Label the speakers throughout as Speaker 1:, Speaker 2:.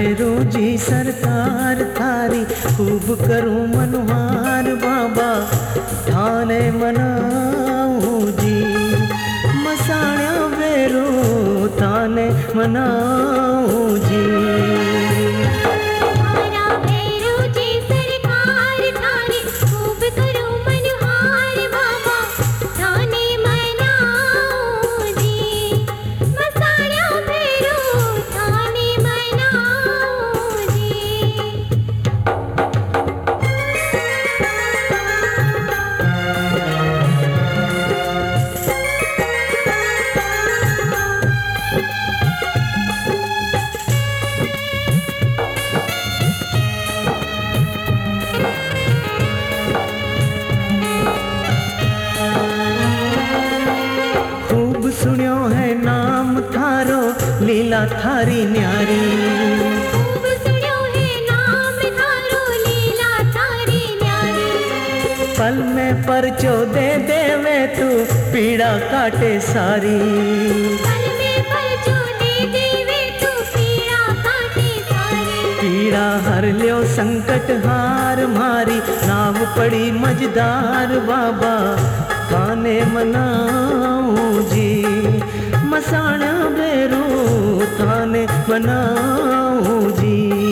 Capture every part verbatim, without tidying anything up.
Speaker 1: भैरू जी सरकार थारी खूब करूं मनोहार बाबा थाने मनाऊं जी। मसाण्या भैरू थाने मनाऊं जी। सुनियो है नाम थारो लीला थारी न्यारी।
Speaker 2: खूब सुनियो है नाम थारो लीला थारी न्यारी।
Speaker 1: पल में परचो दे देवे तू पीड़ा काटे सारी।
Speaker 2: पल में परचो दे देवे तू पीड़ा काटे सारी।
Speaker 1: पीड़ा हर लियो संकट हार मारी नाव पड़ी मझदार बाबा थाने मनाऊं जी। मसाण्या भैरू थाने मनाऊं जी।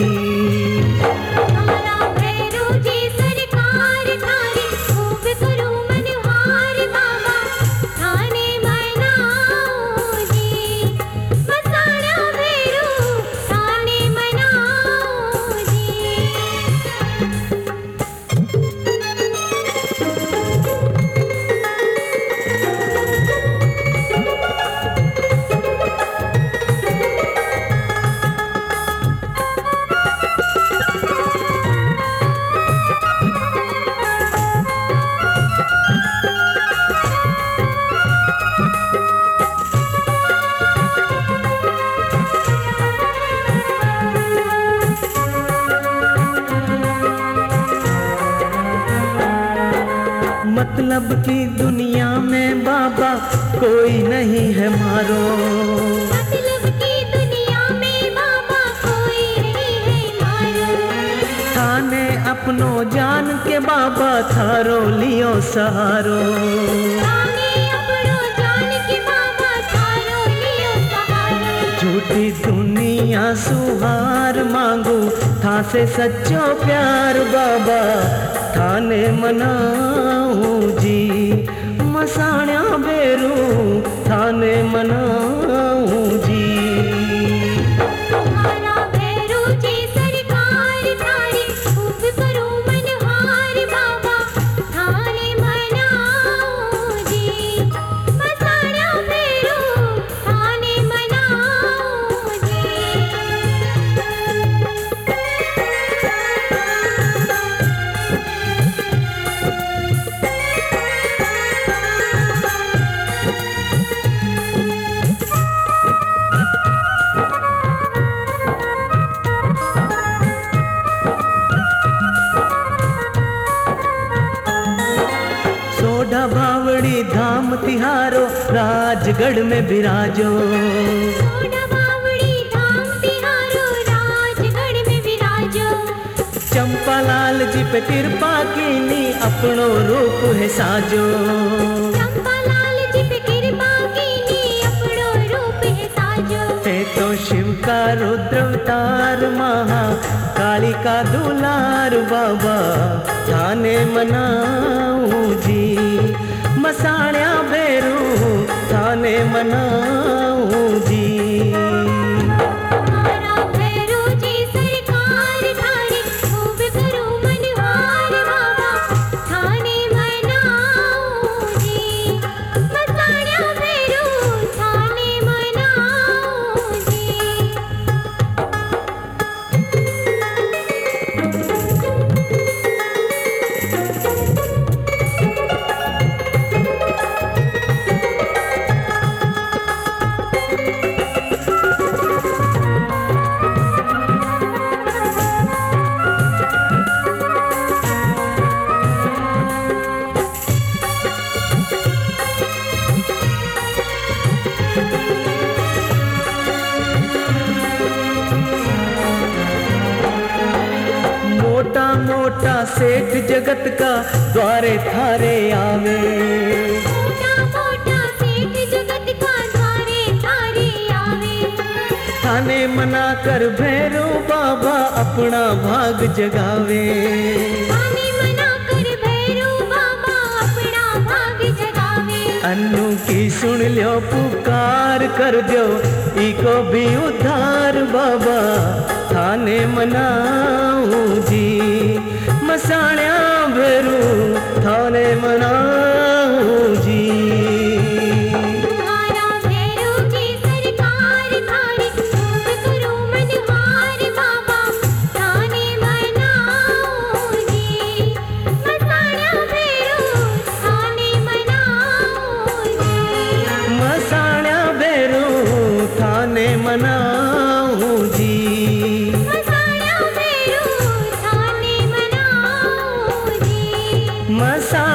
Speaker 2: थारा भैरू जी सरकार थारी खूब करूं मनोहार बाबा थाने मनाऊं जी। मसाण्या भैरू थाने मनाऊं जी।
Speaker 1: मतलब की दुनिया में बाबा कोई नहीं है मारो।
Speaker 2: मतलब की दुनिया में बाबा कोई नहीं है मारो।
Speaker 1: थाने अपनो जान के बाबा थारो लियो सहारो।
Speaker 2: थाने अपनो जान के बाबा थारो लियो सहारो।
Speaker 1: झूठी दुनिया सुहार मांगू था से सच्चो प्यार बाबा थाने मनाऊं जी। मसाण्या भैरू थाने मनाऊं जी।
Speaker 2: थारा भैरू जी सरकार थारी खूब करूं मनोहार बाबा थाने मनाऊं जी। मसाण्या भैरू थाने मनाऊं जी।
Speaker 1: सोढ़ा बावड़ी धाम तिहारो राजगढ़ में बिराजो।
Speaker 2: सोढ़ा बावड़ी धाम तिहारो राजगढ़ में विराजो।
Speaker 1: चंपालाल जी पे कृपा कीनी अपनो रूप है साजो।
Speaker 2: चंपालाल जी पे कृपा कीनी अपनो रूप है साजो।
Speaker 1: ते तो शिव का रुद्र अवतार महा काली का दुलार बाबा थाने मनाऊं जी। मसाण्या भैरू थाने मनाऊं जी।
Speaker 2: थारा भैरू जी सरकार थारी खूब करूं मनोहार बाबा थाने मनाऊं जी। मसाण्या भैरू थाने मनाऊं जी।
Speaker 1: मोटा सेठ जगत का द्वारे थारे आवे।
Speaker 2: मोटा मोटा सेठ जगत का द्वारे थारे आवे।
Speaker 1: थाने मना कर भैरू बाबा अपना भाग जगावे।
Speaker 2: थाने मना कर भैरू बाबा अपना भाग जगावे।
Speaker 1: अन्नू की सुन लो पुकार कर दो इको भी उद्धार बाबा थाने मनाऊं जी। मसाण्या भैरू थाने मनाऊं जी।
Speaker 2: तुम्हारा भैरू की सरकार थारे खूब करो मनहार बाबा थाने मनाऊं जी। मसाण्या भैरू थाने मनाऊं जी।
Speaker 1: मसाण्या भैरू थाने मनाऊं जी।
Speaker 2: मसाण्या भैरू थाने मनाऊं जी।
Speaker 1: मसा